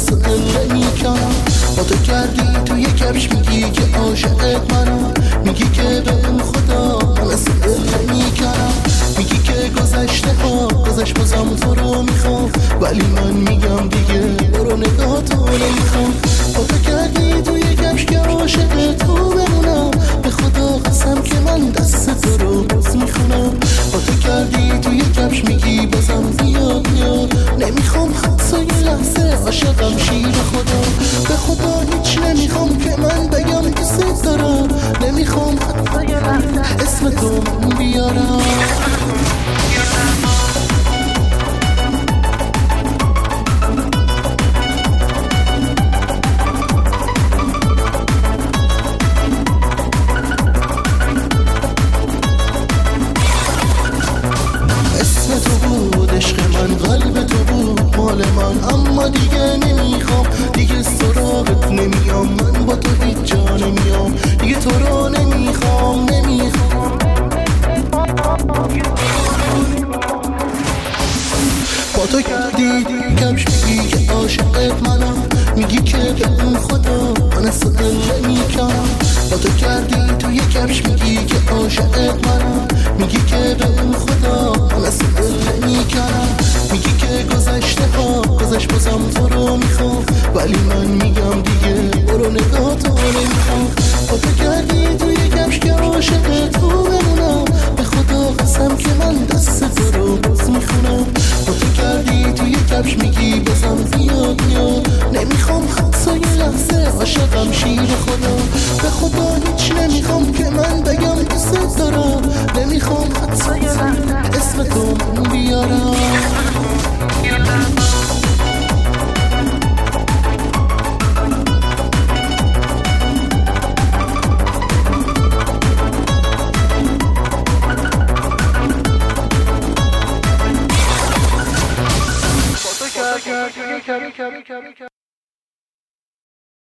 مثل نمیکنم. با تو کردی تو یه کفش میگی که عاشقت منم، میگی که به اون خدا مثل نمیکنم، میگی که گذشته ها گذشت بازم تو رو میخوام، ولی من میگم دیگه برو نگاه تو نمیخوام. با تو کردی تو یه کفش که عاشقت تو بمونم، به خدا قسم که من دست تو رو باز میخونم. با تو کردی تو یه کفش میگی بازم بیاد نمیخوام حتی یه لحظه عاشقم شیر خدا. به خدا هیچ نمیخوام که من بگم دوست دارم، نمیخوام حتی یه لحظه اسم تو من بیارم. اسم تو بود عشق من، قلب تو بود مال من، اما دیگه نمیخوام، دیگه سراغت نمیام، من با تو هیچ جا نمیام، دیگه تو رو نمیخوام. با تو کردی کمش میگی که عاشقت منم، میگی که به اون خدا من اصلا نمیکنم. با تو کردی تو یه کفش میگی که عاشقت منم، میگی که به اون خدا من اصلا نمیکنم، میگی که گذشته ها گذشت بازم تو رو میخوام، ولی من میگم دیگه برو نگاه تو نمیخوام. با تو کردی تو یه کفش که عاشقت تو بمونم، به خدا قسم که من دست تو رو باز میخونم. با تو کردی تو یه کفش میگی بازم بیاد نمیخوام حتی یه لحظه عاشقم شیر خدا. به خدا هیچ نمیخوام که من بگم دوست دارم، نمیخوام حتی یه لحظه اسم تو من بیارم.